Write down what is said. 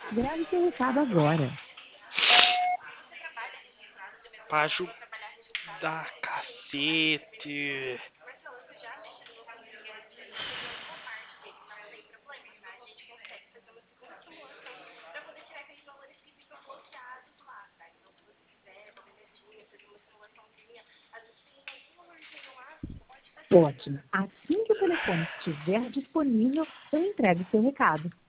Grave seu recado agora. Pra ajudar, cacete. Ótimo. Assim que o telefone estiver disponível, eu entrego seu recado.